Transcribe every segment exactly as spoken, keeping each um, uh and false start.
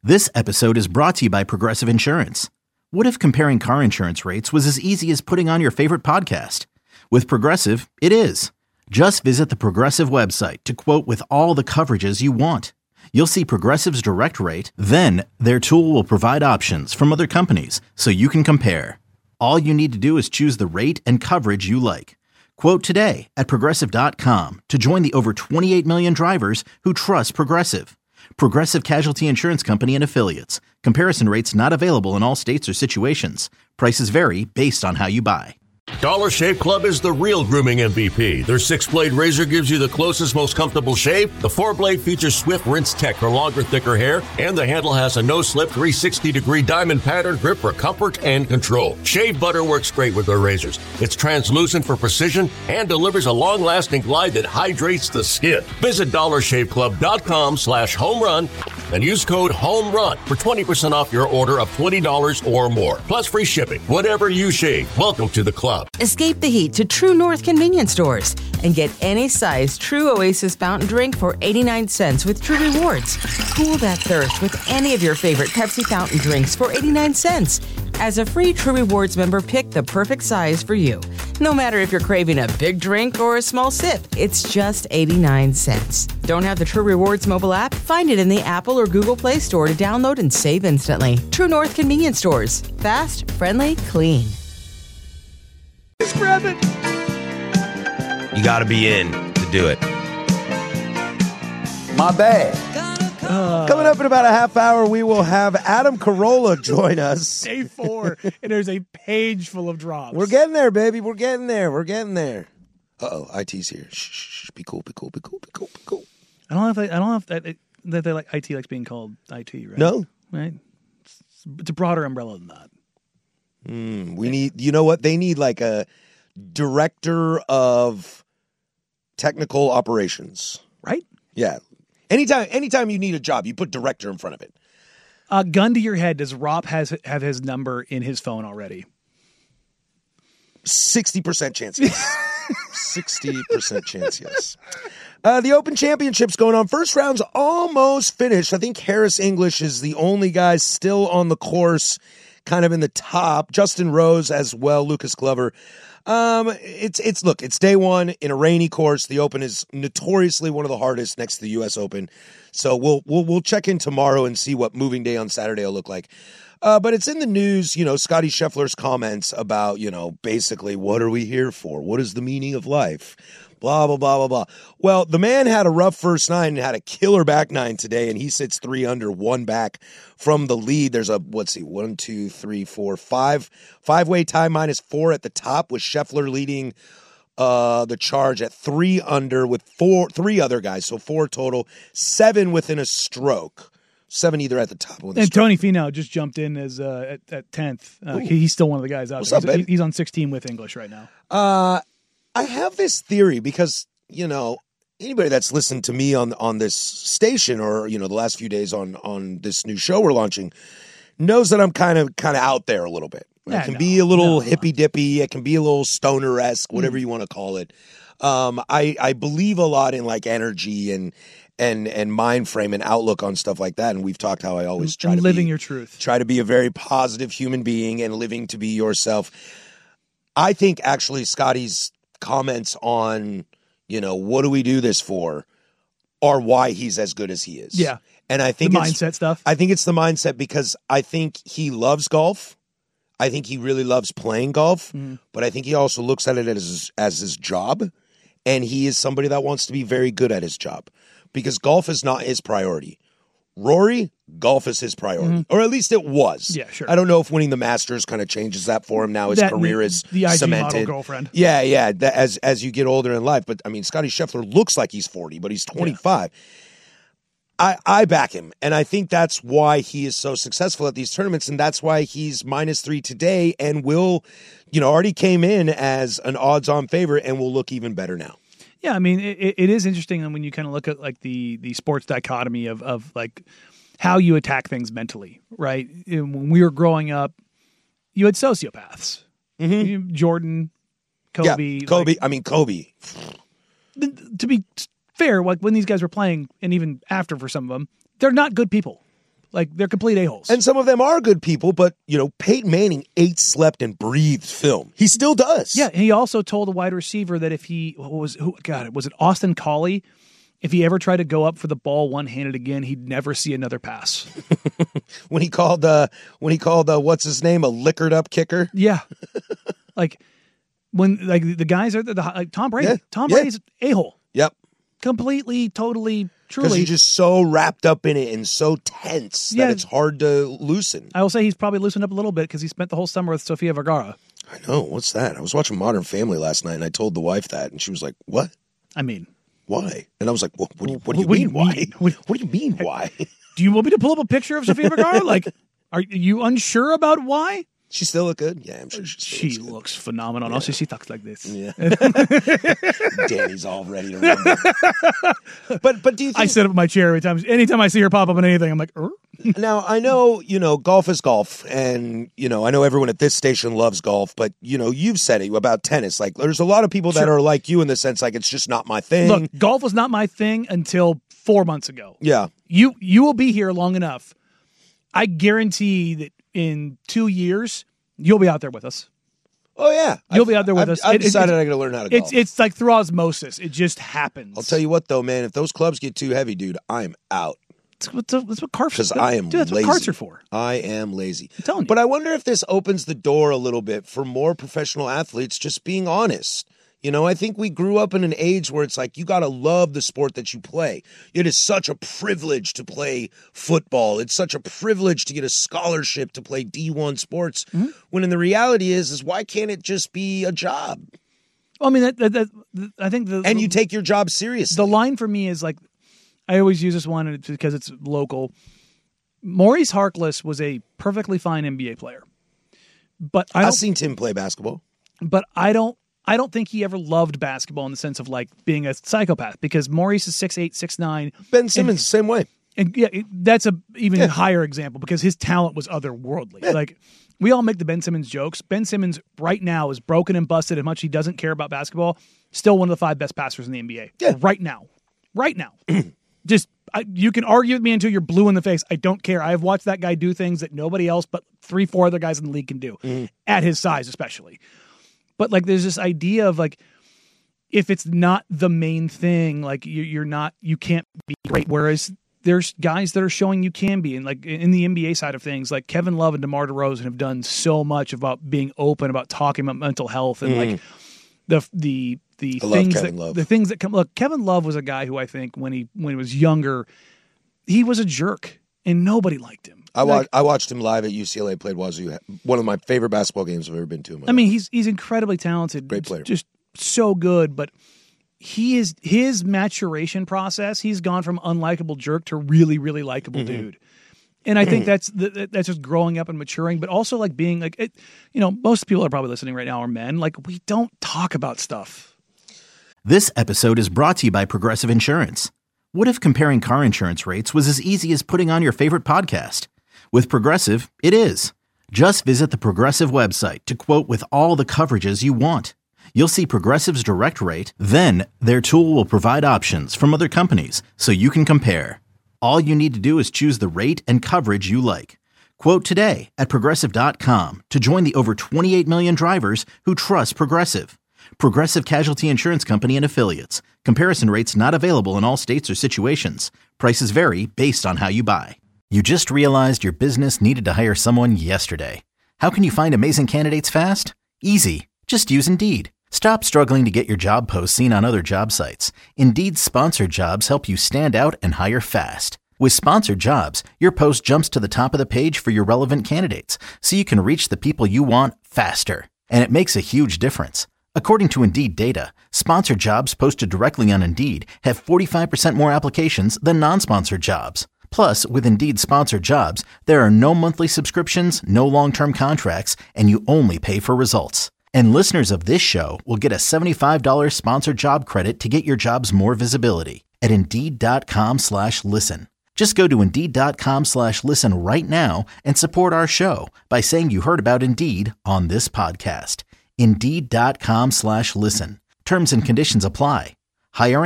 This episode is brought to you by Progressive Insurance. What if comparing car insurance rates was as easy as putting on your favorite podcast? With Progressive, it is. Just visit the Progressive website to quote with all the coverages you want. You'll see Progressive's direct rate, then their tool will provide options from other companies so you can compare. All you need to do is choose the rate and coverage you like. Quote today at progressive dot com to join the over twenty-eight million drivers who trust Progressive. Progressive Casualty Insurance Company and Affiliates. Comparison rates not available in all states or situations. Prices vary based on how you buy. Dollar Shave Club is the real grooming M V P. Their six-blade razor gives you the closest, most comfortable shave. The four-blade features swift rinse tech for longer, thicker hair. And the handle has a no-slip three sixty degree diamond pattern grip for comfort and control. Shave butter works great with their razors. It's translucent for precision and delivers a long-lasting glide that hydrates the skin. Visit dollar shave club dot com slash home run and use code HOMERUN for twenty percent off your order of twenty dollars or more. Plus free shipping. Whatever you shave, welcome to the club. Escape the heat to True North convenience stores and get any size True Oasis fountain drink for eighty-nine cents with True Rewards. Cool that thirst with any of your favorite Pepsi fountain drinks for eighty-nine cents. As a free True Rewards member, pick the perfect size for you. No matter if you're craving a big drink or a small sip, it's just eighty-nine cents. Don't have the True Rewards mobile app? Find it in the Apple or Google Play Store to download and save instantly. True North convenience stores. Fast, friendly, clean. Grab it. You got to be in to do it. My bad. Uh, Coming up in about a half hour, we will have Adam Carolla join us. Day four, and there's a page full of drops. We're getting there, baby. We're getting there. We're getting there. Uh-oh, I T's here. Shh, shh, shh. Be cool, be cool, be cool, be cool, be cool. I don't know if they, I don't know if that, that they like I T likes being called I T, right? No. Right? It's, it's a broader umbrella than that. Mm, we need, you know what? They need like a director of technical operations. Right? Yeah. Anytime anytime you need a job, you put director in front of it. Uh, gun to your head, does Rob has have his number in his phone already? sixty percent chance, yes. sixty percent chance, yes. Uh, the Open Championship's going on. First round's almost finished. I think Harris English is the only guy still on the course, kind of in the top. Justin Rose as well, Lucas Glover. Um, it's, it's, look, it's day one in a rainy course. The Open is notoriously one of the hardest next to the U S Open. So we'll, we'll, we'll check in tomorrow and see what moving day on Saturday will look like. Uh, but it's in the news, you know, Scotty Scheffler's comments about, you know, basically, what are we here for? What is the meaning of life? Blah, blah, blah, blah, blah. Well, the man had a rough first nine and had a killer back nine today, and he sits three under, one back from the lead. There's a, let's see, one, two, three, four, five, five-way tie minus four at the top with Scheffler leading uh, the charge at three under with four, three other guys, so four total, seven within a stroke. Seven either at the top. With a and stroke. Tony Finau just jumped in as uh, at, at tenth. Uh, he, he's still one of the guys out What's there. up, he's, baby? he's on sixteen with English right now. Uh, I have this theory because, you know, anybody that's listened to me on on this station or, you know, the last few days on on this new show we're launching knows that I'm kind of kind of out there a little bit. Yeah, it can no, be a little no. hippy dippy. It can be a little stoner-esque, whatever Mm. you want to call it. Um, I, I believe a lot in like energy and and and mind frame and outlook on stuff like that. And we've talked how I always try and to living be, your truth. try to be a very positive human being and living to be yourself. I think actually Scotty's comments on, you know, what do we do this for, are why he's as good as he is. Yeah. And I think The it's, mindset stuff. I think it's the mindset because I think he loves golf. I think he really loves playing golf, Mm. but I think he also looks at it as as his job, and he is somebody that wants to be very good at his job because golf is not his priority. Rory, golf is his priority, or at least it was. Yeah, sure. I don't know if winning the Masters kind of changes that for him now. His That career and is the I G model cemented. girlfriend. Yeah, yeah. That, as as you get older in life, but I mean, Scotty Scheffler looks like he's forty, but he's twenty-five. I, I back him, and I think that's why he is so successful at these tournaments, and that's why he's minus three today and will, you know, already came in as an odds-on favorite and will look even better now. Yeah, I mean, it, it is interesting when you kind of look at like the the sports dichotomy of of like how you attack things mentally, right? When we were growing up, you had sociopaths, Mm-hmm. You- Jordan, Kobe. Yeah, Kobe. like, I mean, Kobe. to be fair, like when these guys were playing, and even after for some of them, they're not good people. Like, they're complete a-holes. And some of them are good people, but, you know, Peyton Manning ate, slept, and breathed film. He still does. Yeah, and he also told a wide receiver that if he, what was, who, God, was it Austin Collie? If he ever tried to go up for the ball one-handed again, he'd never see another pass. when he called, uh, when he called, uh, what's his name, a liquored up kicker? Yeah. Like, when, like, the guys are, the, the like Tom Brady. Yeah. Tom Yeah. Brady's a-hole. Yep. Completely, totally, Because truly. you're just so wrapped up in it and so tense Yeah. that it's hard to loosen. I will say he's probably loosened up a little bit because he spent the whole summer with Sofia Vergara. I know. What's that? I was watching Modern Family last night, and I told the wife that, and she was like, what? I mean, Why? And I was like, well, what do you, what do you What do mean, you why? mean? What, what do you mean, why? do you want me to pull up a picture of Sofia Vergara? Like, are you unsure about why? She still look good? Yeah, I'm sure she still She looks good. looks phenomenal. Yeah. Also, she talks like this. Yeah. Danny's all ready to run. but but do you think... I sit up in my chair every time. Anytime I see her pop up on anything, I'm like, er? Now, I know, you know, golf is golf. And, you know, I know everyone at this station loves golf. But, you know, you've said it about tennis. Like, there's a lot of people that Sure. are like you in the sense, like, it's just not my thing. Look, golf was not my thing until four months ago. Yeah. You, you will be here long enough. I guarantee that in two years, you'll be out there with us. Oh, yeah. You'll I've, be out there with I've, us. I've It- it- decided it- I'm going to learn how to It's golf. it's like through osmosis. It just happens. I'll tell you what, though, man. If those clubs get too heavy, dude, I'm out. That's what, that's what carts. Because I am dude, that's lazy. what carts are for. I am lazy. I'm telling you. But I wonder if this opens the door a little bit for more professional athletes just being honest. You know, I think we grew up in an age where it's like you got to love the sport that you play. It is such a privilege to play football. It's such a privilege to get a scholarship to play D one sports. Mm-hmm. When in the reality is, is why can't it just be a job? Well, I mean, that, that, that I think the and you take your job seriously. The line for me is like, I always use this one because it's local. Maurice Harkless was a perfectly fine N B A player, but I I've seen Tim play basketball. But I don't. I don't think he ever loved basketball in the sense of like being a psychopath because Maurice is six eight, six nine. Ben Simmons, and, the same way. And yeah, it, that's a even yeah. higher example because his talent was otherworldly. Yeah. Like we all make the Ben Simmons jokes. Ben Simmons right now is broken and busted as much he doesn't care about basketball. Still one of the five best passers in the N B A. Yeah. Right now. Right now. Just I, you can argue with me until you're blue in the face. I don't care. I have watched that guy do things that nobody else but three, four other guys in the league can do mm. at his size especially. But like, there's this idea of like, if it's not the main thing, like you, you're not, you can't be great. Whereas there's guys that are showing you can be, and like in the N B A side of things, like Kevin Love and DeMar DeRozan have done so much about being open about talking about mental health and mm. like the the the I things love that Love. the things that come. Look, Kevin Love was a guy who I think when he when he was younger, he was a jerk and nobody liked him. I, like, watched, I watched him live at U C L A, played Wazoo. One of my favorite basketball games I've ever been to. In my I life. mean, he's he's incredibly talented. Great player. Just so good, but he is his maturation process, he's gone from unlikable jerk to really, really likable mm-hmm. dude. And I think that's the, that's just growing up and maturing, but also like being like, it, you know, most people are probably listening right now are men. Like we don't talk about stuff. This episode is brought to you by Progressive Insurance. What if comparing car insurance rates was as easy as putting on your favorite podcast? With Progressive, it is. Just visit the Progressive website to quote with all the coverages you want. You'll see Progressive's direct rate, then their tool will provide options from other companies so you can compare. All you need to do is choose the rate and coverage you like. Quote today at Progressive dot com to join the over twenty-eight million drivers who trust Progressive. Progressive Casualty Insurance Company and Affiliates. Comparison rates not available in all states or situations. Prices vary based on how you buy. You just realized your business needed to hire someone yesterday. How can you find amazing candidates fast? Easy. Just use Indeed. Stop struggling to get your job posts seen on other job sites. Indeed's sponsored jobs help you stand out and hire fast. With sponsored jobs, your post jumps to the top of the page for your relevant candidates, so you can reach the people you want faster. And it makes a huge difference. According to Indeed data, sponsored jobs posted directly on Indeed have forty-five percent more applications than non-sponsored jobs. Plus, with Indeed sponsored jobs, there are no monthly subscriptions, no long-term contracts, and you only pay for results. And listeners of this show will get a seventy-five dollars sponsored job credit to get your jobs more visibility at Indeed.com slash listen. Just go to Indeed.com slash listen right now and support our show by saying you heard about Indeed on this podcast. Indeed.com slash listen. Terms and conditions apply. Hiring?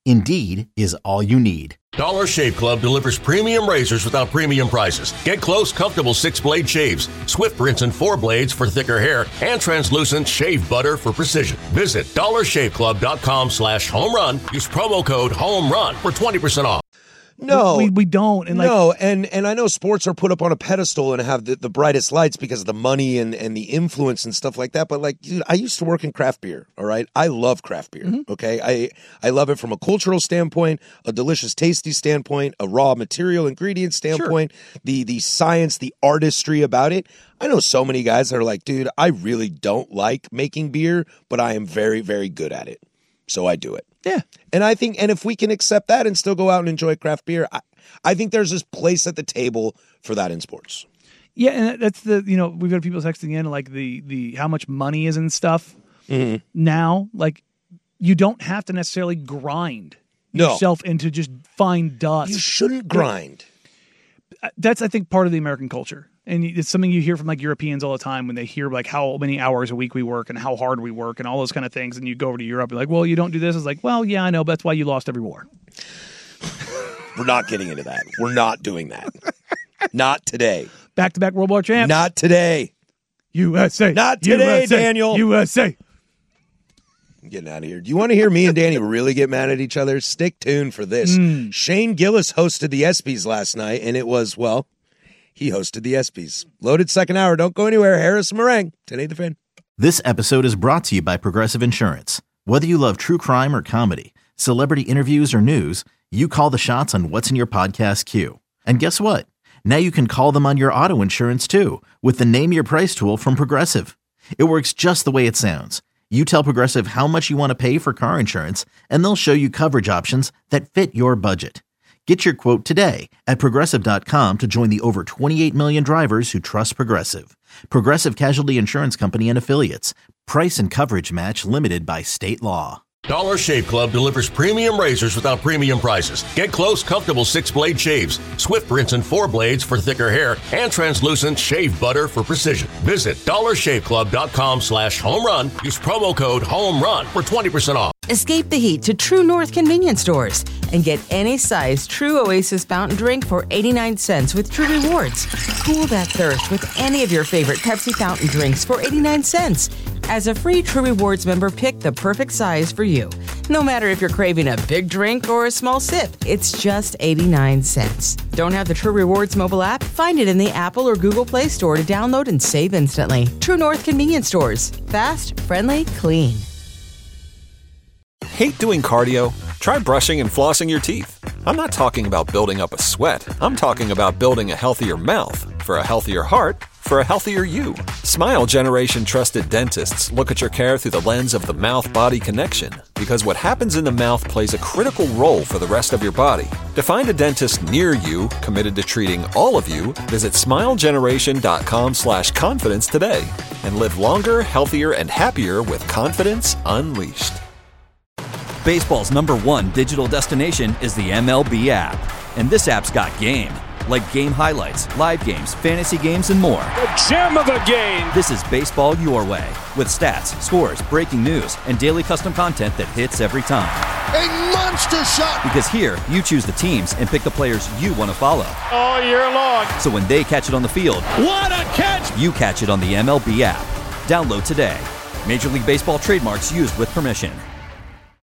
Indeed is all you need. Dollar Shave Club delivers premium razors without premium prices. Get close, comfortable six-blade shaves, swift rinse and four blades for thicker hair, and translucent shave butter for precision. Visit dollarshaveclub.com slash home run. Use promo code home run for twenty percent off. No, we, we don't. And like, no, and and I know sports are put up on a pedestal and have the, the brightest lights because of the money and, and the influence and stuff like that. But like, dude, I used to work in craft beer. All right, I love craft beer. Mm-hmm. Okay, I I love it from a cultural standpoint, a delicious, tasty standpoint, a raw material ingredient standpoint, sure. the the science, the artistry about it. I know so many guys that are like, dude, I really don't like making beer, but I am very, very good at it, so I do it. Yeah. And I think, and if we can accept that and still go out and enjoy craft beer, I, I think there's this place at the table for that in sports. Yeah. And that's the, you know, we've got people texting in like the, the, how much money is in stuff mm-hmm. now. Like you don't have to necessarily grind no. yourself into just fine dust. You shouldn't grind. That's, I think, part of the American culture. And it's something you hear from like Europeans all the time when they hear like how many hours a week we work and how hard we work and all those kind of things. And you go over to Europe and like, well, you don't do this. It's like, well, yeah, I know, but that's why you lost every war. We're not getting into that. We're not doing that. Not today. Back-to-back World War champs. Not today. U S A. Not today, U S A. Daniel. U S A. I'm getting out of here. Do you want to hear me and Danny really get mad at each other? Stick tuned for this. Mm. Shane Gillis hosted the ESPYs last night, and it was, well... He hosted the ESPYs. Loaded second hour. Don't go anywhere. Harris Meringue. Today the Fan. This episode is brought to you by Progressive Insurance. Whether you love true crime or comedy, celebrity interviews or news, you call the shots on what's in your podcast queue. And guess what? Now you can call them on your auto insurance too with the Name Your Price tool from Progressive. It works just the way it sounds. You tell Progressive how much you want to pay for car insurance, and they'll show you coverage options that fit your budget. Get your quote today at Progressive dot com to join the over twenty-eight million drivers who trust Progressive. Progressive Casualty Insurance Company and Affiliates. Price and coverage match limited by state law. Dollar Shave Club delivers premium razors without premium prices. Get close, comfortable six-blade shaves, swift rinse and four blades for thicker hair, and translucent shave butter for precision. Visit dollarshaveclub.com slash home run. Use promo code home run for twenty percent off. Escape the heat to True North convenience stores and get any size True Oasis fountain drink for eighty-nine cents with True Rewards. Cool that thirst with any of your favorite Pepsi fountain drinks for eighty-nine cents. As a free True Rewards member, pick the perfect size for you. No matter if you're craving a big drink or a small sip, it's just eighty-nine cents. Don't have the True Rewards mobile app? Find it in the Apple or Google Play Store to download and save instantly. True North convenience stores. Fast, friendly, clean. Hate doing cardio? Try brushing and flossing your teeth. I'm not talking about building up a sweat. I'm talking about building a healthier mouth. For a healthier heart, for a healthier you. Smile Generation trusted dentists look at your care through the lens of the mouth-body connection, because what happens in the mouth plays a critical role for the rest of your body. To find a dentist near you committed to treating all of you, visit smilegeneration.com slash confidence today and live longer, healthier, and happier with confidence unleashed. Baseball's number one digital destination is the M L B app. And this app's got game. Like game highlights, live games, fantasy games, and more. The gem of a game! This is baseball your way. With stats, scores, breaking news, and daily custom content that hits every time. A monster shot! Because here, you choose the teams and pick the players you want to follow. All year long. So when they catch it on the field, what a catch! You catch it on the M L B app. Download today. Major League Baseball trademarks used with permission.